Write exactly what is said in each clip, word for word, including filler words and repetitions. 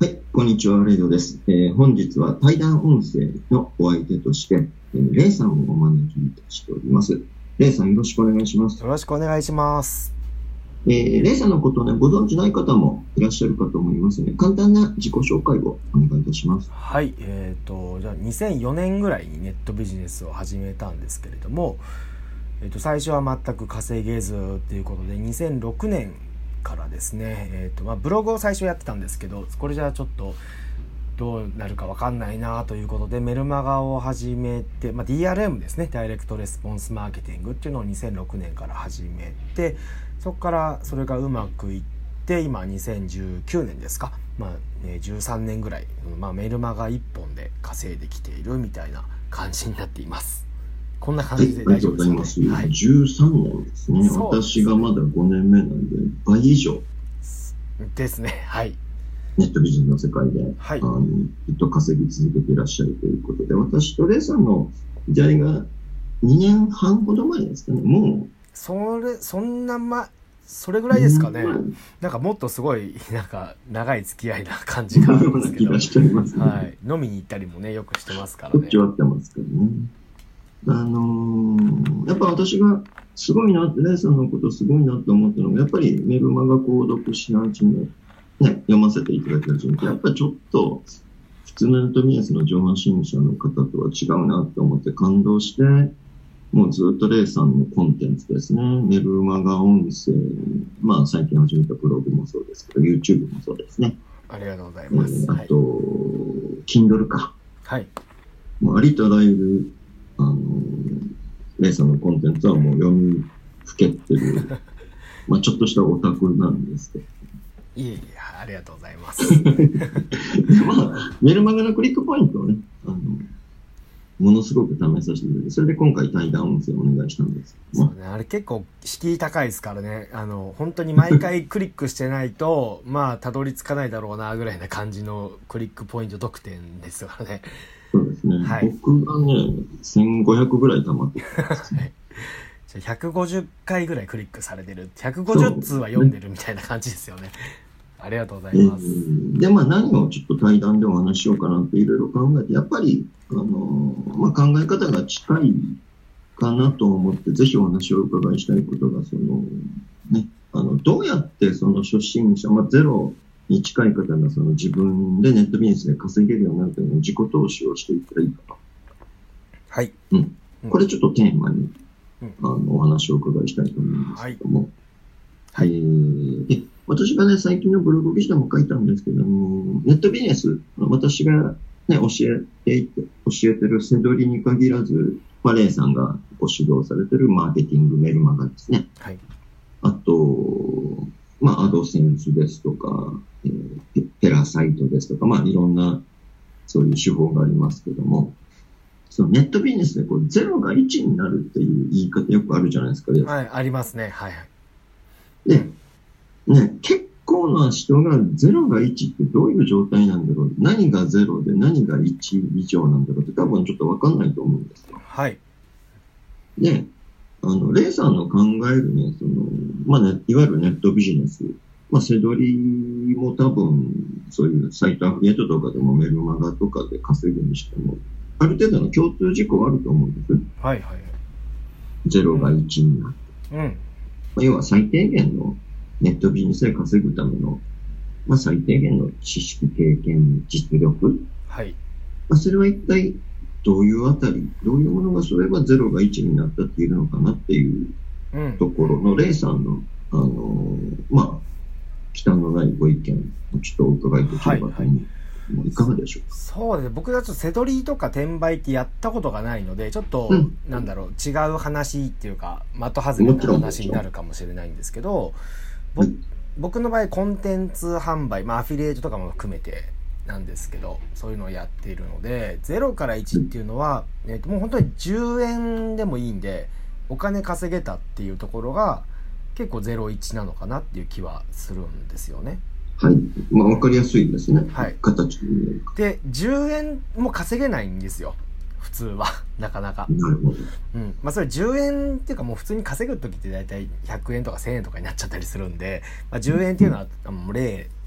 はい、こんにちは、レイドです。えー本日は対談音声のお相手として、えーレイさんをお招きいたしております。レイさん、よろしくお願いします。 よろしくお願いします。 えーレイさんのことをね、ご存知ない方もいらっしゃるかと思いますので、簡単な自己紹介をお願いいたします。 はい、えーと、じゃあにせんよねんぐらいにネットビジネスを始めたんですけれども、えーと、最初は全く稼げずっていうことで、にせんろくねんからですね、えーとまあ、ブログを最初やってたんですけど、これじゃあちょっとどうなるか分かんないなということでメルマガを始めて、まあ、ディーアールエム ですね、ダイレクトレスポンスマーケティングっていうのをにせんろくねんから始めて、そこからそれがうまくいって今にせんじゅうきゅうねんですか、まあね、じゅうさんねんぐらい、まあ、メルマガいっぽんで稼いできているみたいな感じになっています。こんな感じで大丈夫ですかね。 はい、ありがとうございます。はい、じゅうさんねんですね。私がまだごねんめなんで倍以上ですね。はい。 ネットビジネスの世界で、 はい、 あのずっと稼ぎ続けていらっしゃるということで、私とレイさんの出会いがにねんはんほど前ですかね。もうそれそんなまそれぐらいですかね。なんかもっとすごいなんか長い付き合いな感じがあるんですけど、はい、飲みに行ったりもねよくしてますからね。 こっちは会ってますからね。あのー、やっぱ私がすごいなって、レイさんのことすごいなって思ったのが、やっぱりメルマガ購読し始め、ね、読ませていただき始めて、やっぱりちょっと普通のネットビジネスの上半身者の方とは違うなって思って感動して、もうずっとレイさんのコンテンツですね、メルマガ音声、まあ最近始めたブログもそうですけど、YouTube もそうですね。 ありがとうございます。 えー、あと、はい、Kindle か。 はい。 もうありとあらゆる、あのー、レイさんのコンテンツはもう読みふけってる、まあちょっとしたオタクなんですけど。 いえいえ、ありがとうございます。 まあ、メルマガのクリックポイントをね、あの、ものすごく試させていただいて、それで今回対談音声をお願いしたんです。 そうね、あれ結構敷居高いですからね。あの、本当に毎回クリックしてないと、まあ、たどり着かないだろうな、ぐらいな感じのクリックポイント得点ですからね。 そうですね。はい、僕がね、せんごひゃくぐらい溜まってるんです、ね。 じゃひゃくごじゅっかいぐらいクリックされてる。ひゃくごじゅっつうは読んでるみたいな感じですよね。ありがとうございます。えー、で、まあ何をちょっと対談でお話ししようかなっていろいろ考えて、やっぱり、あのー、まあ考え方が近いかなと思って、ぜひお話をお伺いしたいことが、その、ね、あの、どうやってその初心者、まあゼロに近い方がその自分でネットビジネスで稼げるようになるというのを自己投資をしていったらいいかと。 はい。 うん。これちょっとテーマに、うん、あの、お話をお伺いしたいと思うんですけども。はい。えー、で私がね、最近のブログ記事でも書いたんですけども、ネットビジネス、私がね、教えていて、教えてるセドリに限らず、まあ、レイさんがご指導されてるマーケティングメルマガですね。 はい。 あと、まあ、アドセンスですとか、えー、ペラサイトですとか、まあ、いろんな、そういう手法がありますけども、そのネットビジネスでこうゼロがいちになるっていう言い方よくあるじゃないですか。 はい、ありますね。はい。 で、ね、結構な人がゼロがいちってどういう状態なんだろう、何がゼロで何がいち以上なんだろうって多分ちょっとわかんないと思うんですよ。 はい。 で、あの、レイさんの考えるね、その、まあね、いわゆるネットビジネス、まあ、セドリも多分、そういうサイトアフィリエイトとかでもメルマガとかで稼ぐにしても、ある程度の共通事項はあると思うんです。 はいはい。 ゼロがいちになる。 うん。まあ、要は最低限のネットビジネスで稼ぐための、まあ、最低限の知識、経験、実力。 はい。 まあ、それは一体どういうあたり、どういうものがそればゼロがいちになったって言えるのかなっていうところの、レイさんの、あのー、まあ、忌憚のないご意見をちょっとお伺いできればと思う。はいはい、いかがでしょうか。 そうですね。僕はちょっとセドリとか転売ってやったことがないので、ちょっと、うん、なんだろう、違う話っていうか、的外れな話になるかもしれないんですけど、うん、僕の場合コンテンツ販売、まあアフィリエイトとかも含めてなんですけど、そういうのをやっているので、ゼロからいちっていうのは、うん、えっと、もう本当にじゅうえんでもいいんで、お金稼げたっていうところが結構ゼロいちなのかなっていう気はするんですよね。 はい。まあ、わかりやすいですね。 はい。 形で、じゅうえんも稼げないんですよ。普通は。なかなか。 なるほど。 うん。まあ、それじゅうえんっていうかもう普通に稼ぐときってだいたいひゃくえんとかせんえんとかになっちゃったりするんで、まあ、じゅうえんっていうのはもう例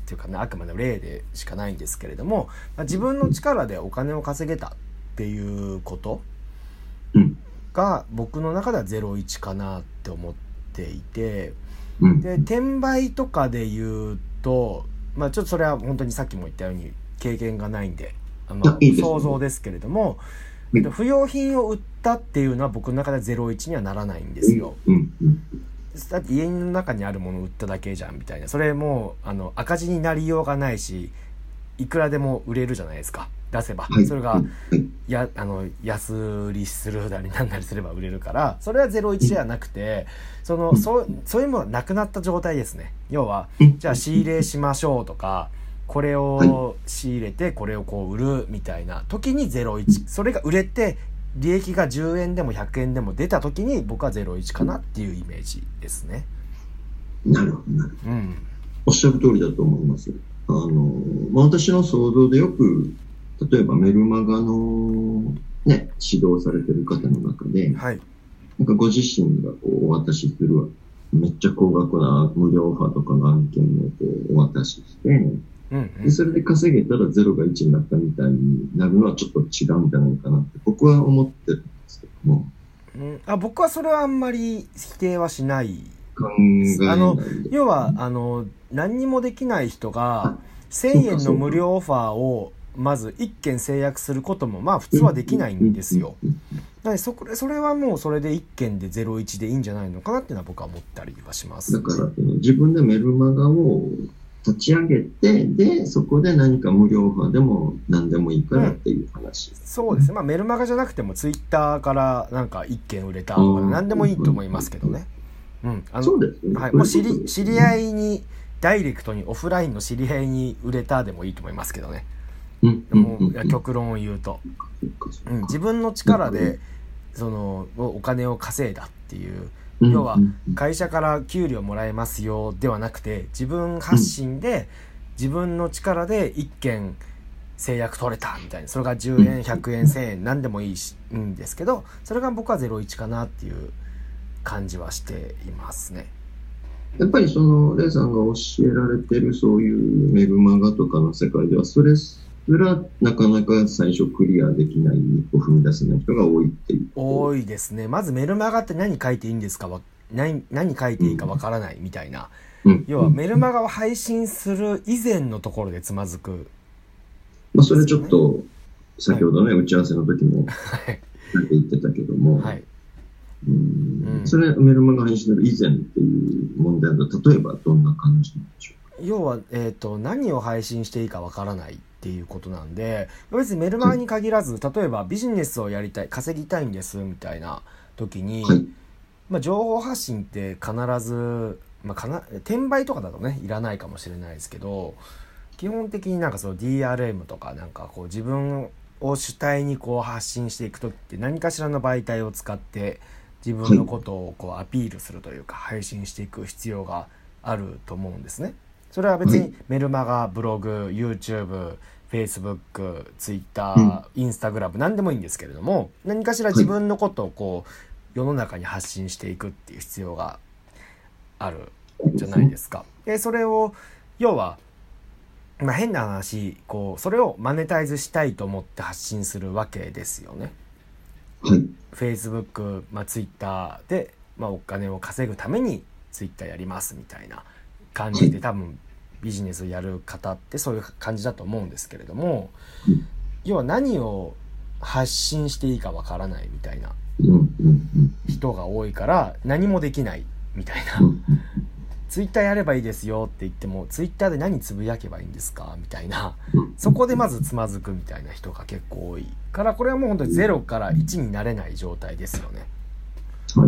っていうかね、あくまで例でしかないんですけれども、まあ、自分の力でお金を稼げたっていうことが僕の中ではゼロイチかなって思っていて、で転売とかで言うと、まあちょっとそれは本当にさっきも言ったように経験がないんで、まあ、想像ですけれども、えっと、不用品を売ったっていうのは僕の中ではゼロイチにはならないんですよ。だって家の中にあるものを売っただけじゃんみたいな、それもうあの赤字になりようがないし、いくらでも売れるじゃないですか、出せば。それがやあの安売りするなりなんなりすれば売れるから、それはゼロイチではなくて、そのそうそういうものがなくなった状態ですね。要はじゃあ仕入れしましょうとか、これを仕入れてこれをこう売るみたいな時にゼロイチ、それが売れて利益がじゅうえんでもひゃくえんでも出た時に僕はゼロイチかなっていうイメージですね。 なるほどなるほど、うん、おっしゃる通りだと思います。あの、まあ、私の想像でよく例えばメルマガのね指導されてる方の中で、はい、なんかご自身がこうお渡しするめっちゃ高額な無料オファーとかの案件をこうお渡しして、うんうん、でそれで稼げたらゼロがいちになったみたいになるのはちょっと違うんじゃないかなって僕は思ってるんですけども、 うん、あ僕はそれはあんまり否定はしない。 考えない。 あの要はあの何にもできない人がせんえんの無料オファーをまずいっけん制約することもまあ普通はできないんですよ。だからそこそれはもうそれでいっけんでゼロイチでいいんじゃないのかなっていうのは僕は思ったりはします。 だから自分でメルマガを立ち上げて、でそこで何か無料オファーでも何でもいいからっていう話、 うん、そうですね。まあメルマガじゃなくてもツイッターからなんかいっけん売れたとか何でもいいと思いますけどね。うん、あのそうですね。 はい、もう知り知り合いにダイレクトにオフラインの知り合いに売れたでもいいと思いますけどね。うん、もういや極論を言うと、うん、自分の力でそのお金を稼いだっていう。要は会社から給料もらえますよではなくて、自分発信で自分の力でいっけん制約取れたみたいな、それがじゅうえんひゃくえんせんえん何でもいいしいいんですけど、それが僕はゼロイチかなっていう感じはしていますね。 やっぱりそのレイさんが教えられてるそういうメルマガとかの世界ではそれすらなかなか最初クリアできない、一歩踏み出せない人が多いっていう。 多いですね。まずメルマガって何書いていいんですか、何何書いていいかわからないみたいな、うん、要はメルマガを配信する以前のところでつまずく、ね、 まあ、それちょっと先ほどね、はい、打ち合わせの時も言ってたけども、はい、うんうん、それメルマガ配信する以前っていう問題だと例えばどんな感じなんでしょうか。 要は、えーと、何を配信していいかわからないっていうことなんで、別にメルマガに限らず、例えばビジネスをやりたい、稼ぎたいんですみたいな時に、はい、まあ、情報発信って必ず、まあ、かな転売とかだとねいらないかもしれないですけど、基本的になんかその ディーアールエム とかなんかこう自分を主体にこう発信していく時って何かしらの媒体を使って自分のことをこうアピールするというか配信していく必要があると思うんですね。それは別にメルマガ、ブログ、YouTube、Facebook、Twitter、Instagram 何でもいいんですけれども、何かしら自分のことをこう世の中に発信していくっていう必要があるじゃないですか。でそれを要は、まあ、変な話こうそれをマネタイズしたいと思って発信するわけですよね。 はい、 Facebook、まあ、Twitter で、まあ、お金を稼ぐために Twitter やりますみたいな感じで多分ビジネスをやる方ってそういう感じだと思うんですけれども、要は何を発信していいかわからないみたいな人が多いから何もできないみたいな。ツイッターやればいいですよって言ってもツイッターで何つぶやけばいいんですかみたいな、そこでまずつまずくみたいな人が結構多いから、これはもう本当にゼロからいちになれない状態ですよね。うん、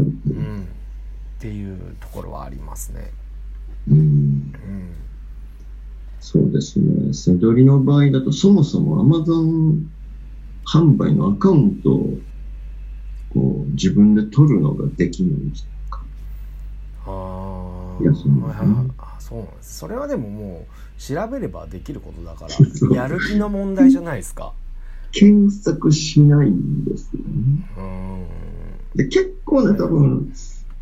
っていうところはありますね。 うん、うん、そうですね。セドリの場合だとそもそも Amazon 販売のアカウントをこう自分で取るのができないんですか。 あいや、そうなんですね。 あ、そうなんです。それはでももう調べればできることだからやる気の問題じゃないですか。 検索しないんですよね。 うんで結構ね、多分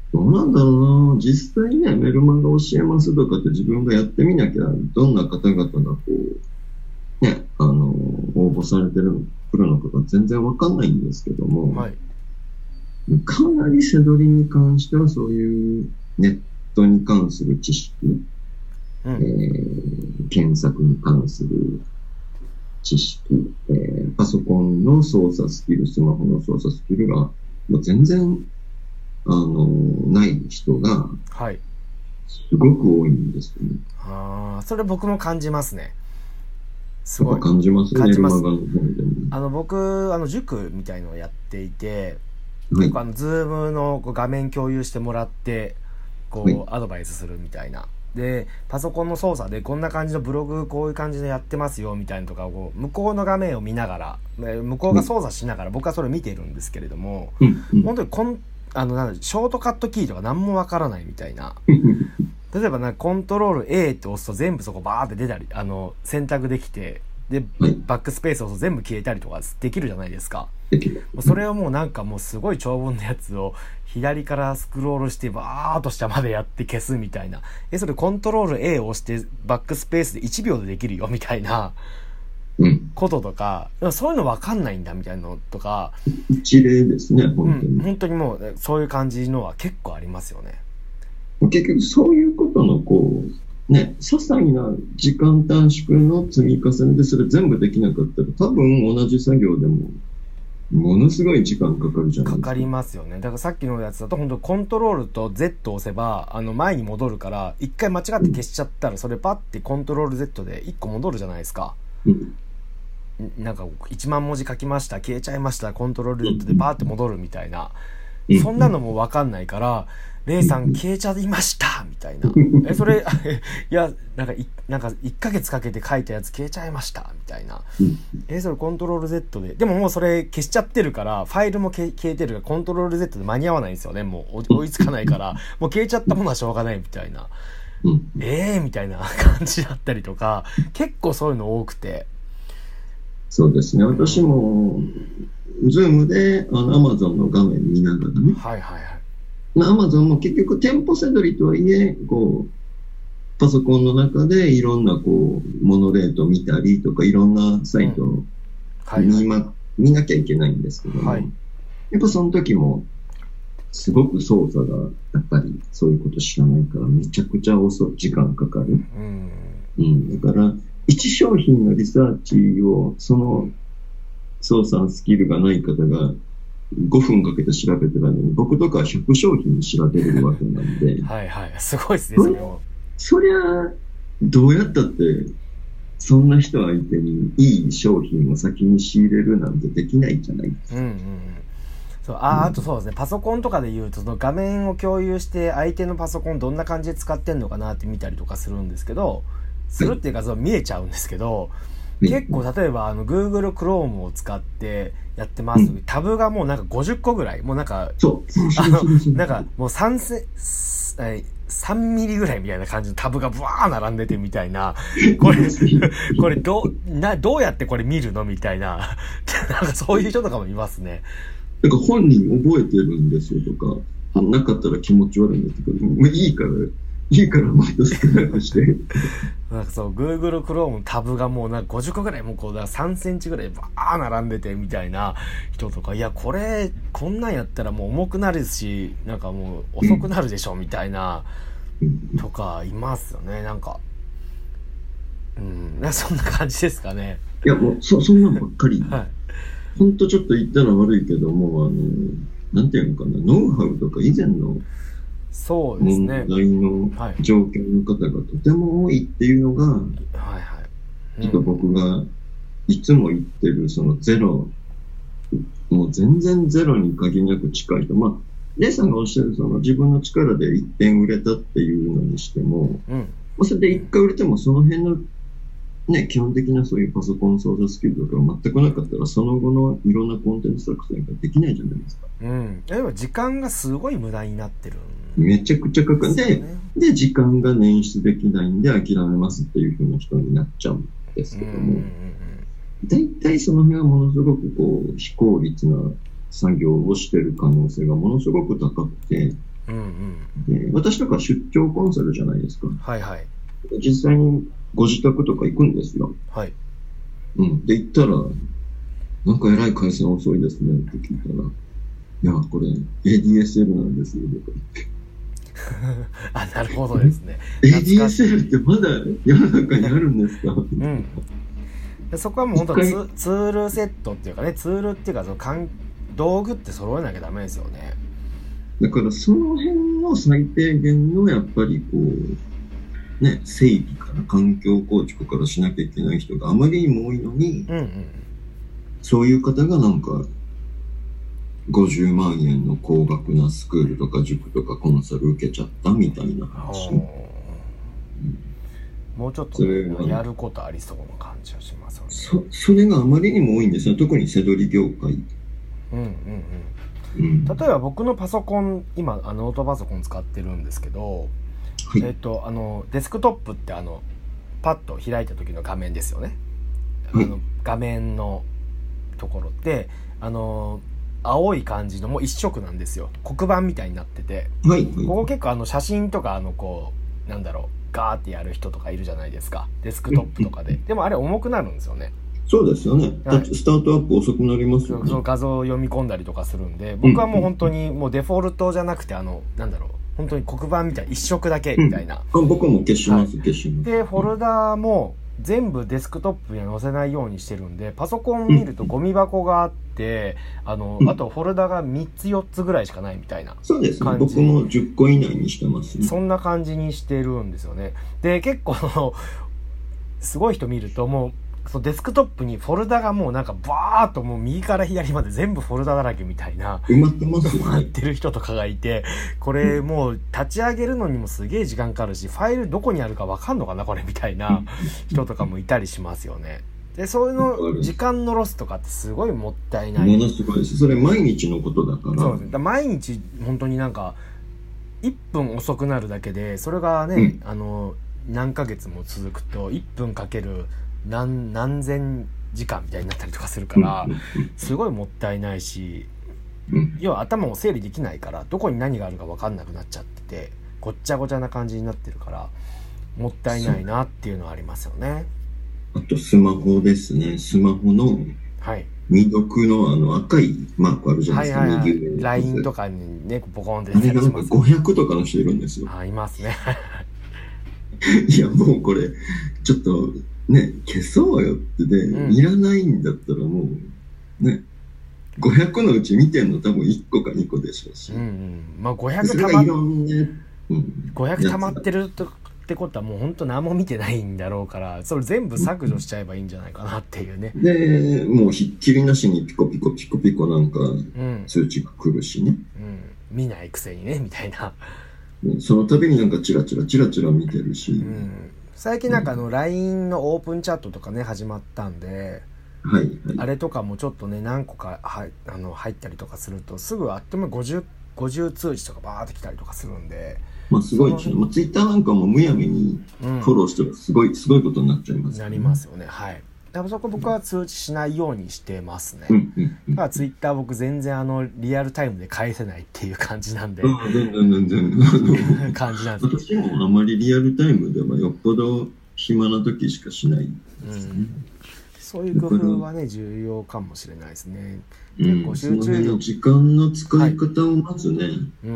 どうなんだろうな。実際ね、メルマガ教えますとかって自分がやってみなきゃ、どんな方々がこう、ね、あの、応募されてるの、来るのかが全然わかんないんですけども、 はい。 かなり背取りに関してはそういうネットに関する知識、 うん、 えー、検索に関する知識、えー、パソコンの操作スキル、スマホの操作スキルがもう全然あのない人がすごく多いんですよね。 はい、ああ、それ僕も感じますね。すごい感じますね。 感じます。 メルマガの方でもあの僕あの塾みたいのをやっていて、 はい、 結構あのズームのこう画面共有してもらってこう、はい、アドバイスするみたいな。でパソコンの操作でこんな感じのブログこういう感じでやってますよみたいなとかをこう向こうの画面を見ながら向こうが操作しながら僕はそれを見てるんですけれども、 うん、 本当にこんあのなんショートカットキーとか何もわからないみたいな。例えばなんかコントロール A って押すと全部そこバーって出たりあの選択できてでバックスペースを押すと全部消えたりとかできるじゃないですか。それをもうなんかもうすごい長文のやつを左からスクロールしてバーっと下までやって消すみたいな。え、それコントロール A を押してバックスペースでいちびょうでできるよみたいなこととか、うん、そういうの分かんないんだみたいなのとか。 一例ですね、本当に。 うん、本当にもうそういう感じのは結構ありますよね。 結局そういうことのこう、ね、些細な時間短縮の積み重ねでそれ全部できなかったら多分同じ作業でもものすごい時間かかるじゃないですか。 かかりますよね。だからさっきのやつだと本当コントロールと Z を押せばあの前に戻るから一回間違って消しちゃったらそれパッてコントロール Z でいっこ戻るじゃないですか。うん、なんかいちまんもじ書きました消えちゃいましたコントロール Z でパーって戻るみたいな、そんなのも分かんないからレイさん消えちゃいましたみたいな。え、それ、いや、なんかい、なんかいっかげつかけて書いたやつ消えちゃいましたみたいな。え、それコントロール Z で。でももうそれ消しちゃってるから、ファイルも消えてるからコントロール Z で間に合わないんですよね。もう追いつかないから、もう消えちゃったものはしょうがないみたいな。えーみたいな感じだったりとか、結構そういうの多くて。 そうですね。私も、ズームで、あの、Amazon の画面見ながらね。 はいはいはい。 アマゾンも結局店舗せどりとはいえ、こう、パソコンの中でいろんなこう、モノレート見たりとか、いろんなサイトを見、うんはいはい、見なきゃいけないんですけども、はい、やっぱその時も、すごく操作が、やっぱりそういうこと知らないから、めちゃくちゃ遅い、時間かかる。うん。うん。だから、一商品のリサーチを、その操作スキルがない方が、ごふんかけて調べてるのに、僕とかひゃく商品調べれるわけなんで。 はいはい。すごいですね、それを。 そりゃ、どうやったって、そんな人相手にいい商品を先に仕入れるなんてできないじゃないですか。うんうんうん。 そう、あ、あとそうですね、パソコンとかで言うと、その画面を共有して相手のパソコンどんな感じで使ってんのかなって見たりとかするんですけど、するっていうか、そう見えちゃうんですけど、結構例えばあの Google Chrome を使ってやってます、うん、タブがもうなんかごじゅっこぐらいもうなんかあのなんかもうさんセさんミリぐらいみたいな感じのタブがブワー並んでてみたいな、これこれどうなどうやってこれ見るのみたいななんかそういう人とかもいますね。 なんか本人覚えてるんですよとか、なかったら気持ち悪いんですけど、もういいからいいからもっと少なくして。 なんかそう、Google Chrome のタブがもうなんかごじゅっこぐらい、もうこう、だからさんセンチぐらいバー並んでてみたいな人とか、いや、これ、こんなんやったらもう重くなるし、なんかもう遅くなるでしょ、みたいな、とか、いますよね、なんか。うん、なんかそんな感じですかね。 いや、もう、そ、そんなんばっかり。はい。ほんとちょっと言ったら悪いけども、あの、なんていうのかな、ノウハウとか以前の、 そうですね。 問題の状況の方がとても多いっていうのが、はいはい。 ちょっと僕がいつも言ってる、そのゼロ、もう全然ゼロに限りなく近いと。まあ、レイさんがおっしゃる、その自分の力で一点売れたっていうのにしても、うん、まあ、それで一回売れてもその辺のね、基本的なそういうパソコン操作スキルとかが全くなかったら、その後のいろんなコンテンツ作成ができないじゃないですか。 うん。例えば時間がすごい無駄になってる。 めちゃくちゃかかる。で、で、時間が捻出できないんで諦めますっていう風な人になっちゃうんですけども、大体その辺はものすごくこう、非効率な作業をしてる可能性がものすごく高くて、 うんうん。 で私とか出張コンサルじゃないですか。 はいはい。 実際にご自宅とか行くんですよ。 はい。 うん。で、行ったら、なんか偉い回線遅いですねって聞いたら、いや、これ エーディーエスエル なんですよ、とか言って。 あ、なるほどですね。 エーディーエスエル ってまだ世の中にあるんですか？うん。 でそこはもう本当ツ、ツールセットっていうかね、ツールっていうかその道具って揃えなきゃダメですよね。 だからその辺の最低限のやっぱりこう、ね、整備から環境構築からしなきゃいけない人があまりにも多いのに、 うんうん、 そういう方がなんかごじゅうまんえんの高額なスクールとか塾とかコンサル受けちゃったみたいな話。うん、 もうちょっと、ね、やることありそうな感じがしますよね。 そ, それがあまりにも多いんですよ、特にセドリ業界。 うんうんうん、例えば僕のパソコン今あのノートパソコン使ってるんですけど、はい、えっとあのデスクトップってあのパッと開いた時の画面ですよね、はい、あの画面のところってあの青い感じのもう一色なんですよ。黒板みたいになってて、はいはい、ここ結構あの写真とかあのこうなんだろうガーってやる人とかいるじゃないですか、デスクトップとかで。でもあれ重くなるんですよね。 そうですよね、はい、スタートアップ遅くなりますよね。 その画像を読み込んだりとかするんで、僕はもう本当にもうデフォルトじゃなくてあのなんだろう本当に黒板みたい一色だけみたいな、 うん、あ僕も消します、はい、消します。 でフォルダも全部デスクトップには載せないようにしてるんで、パソコン見るとゴミ箱があって、あの、うん、あとフォルダがみっつよっつぐらいしかないみたいな感じ。 そうですね、僕もじゅっこ以内にしてますね。 そんな感じにしてるんですよね。で結構すごい人見るともうそのデスクトップにフォルダがもうなんかバーっともう右から左まで全部フォルダだらけみたいな埋まってますよね。 埋まってる人とかがいて、これもう立ち上げるのにもすげえ時間かかるし、ファイルどこにあるか分かんのかなこれみたいな人とかもいたりしますよね。でそういうの時間のロスとかってすごいもったいない。 ものすごいです。それ毎日のことだから。 そうですね。だ毎日本当になんかいっぷん遅くなるだけでそれがね、うん、あの何ヶ月も続くといっぷんかける何, 何千時間みたいになったりとかするからすごいもったいないし、要は頭も整理できないからどこに何があるか分かんなくなっちゃっててごっちゃごちゃな感じになってるからもったいないなっていうのはありますよね。 あとスマホですね。スマホの未読のあの赤いマークあるじゃないですか、はいはいはい、右上に ラインとかにねボコンって出てたりします。あれがなんかごひゃくとかの人いるんですよ。 あいますねいやもうこれちょっとね、消そうよってね、うん、いらないんだったらもう、ね、ごひゃくのうち見てんの多分いっこかにこでしょうし。うんうん。 まあごひゃくたま、ねうん、ごひゃく溜まってるってことはもう本当何も見てないんだろうから、それ全部削除しちゃえばいいんじゃないかなっていうね。 で、もうひっきりなしにピコピコピコピコなんか通知が来るしね。 うん。うん、見ないくせにね、みたいな。 その度になんかチラチラチラチラ見てるし。うん最近なんかあの ライン のオープンチャットとかね始まったんで、はいはい、あれとかもちょっとね何個かはあの入ったりとかするとすぐあっという間ごじゅう、ごじゅう通知とかバーって来たりとかするんで、 まあすごいですね。まあ、ツイッターなんかもむやみにフォローしてもすごい、うん、すごいことになっちゃいます、ね、 なりますよね。はい。だからそこ僕は通知しないようにしてますね。うんうんうん、だからツイッター僕全然あのリアルタイムで返せないっていう感じなんで。 ああ全然全然感じなんです。 私もあまりリアルタイムではよっぽど暇な時しかしないですね。うん、 そういう工夫はね重要かもしれないですね。結構集中力、うん、その辺の時間の使い方をまずね、はいうん、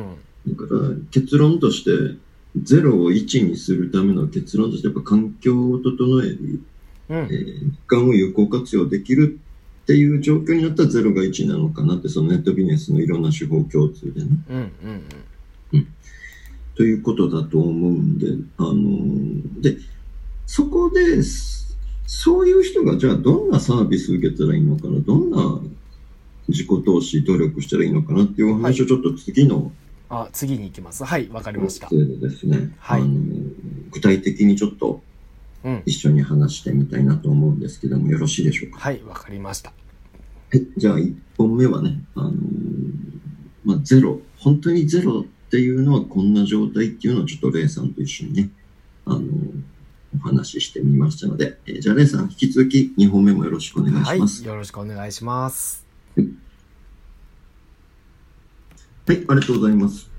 だから結論としてゼロをいちにするための結論としてやっぱ環境を整える。うんえー、時間を有効活用できるっていう状況になったらゼロがいちなのかなって、そのネットビジネスのいろんな手法共通でね、うんうんうんうん、ということだと思うんで、あのー、でそこでそういう人がじゃあどんなサービス受けたらいいのかな、どんな自己投資努力したらいいのかなっていうお話をちょっと次の、 はい、あ次に行きます。はい、わかりました。 ですね、はい、あのー、具体的にちょっとうん、一緒に話してみたいなと思うんですけどもよろしいでしょうか。 はい、わかりました。 はい、じゃあいっぽんめはね、あのー、まあゼロ、本当にゼロっていうのはこんな状態っていうのをちょっとレイさんと一緒にね、あのー、お話ししてみましたので、えー、じゃあレイさん引き続きにほんめもよろしくお願いします。 はい、よろしくお願いします。 はい、はい、ありがとうございます。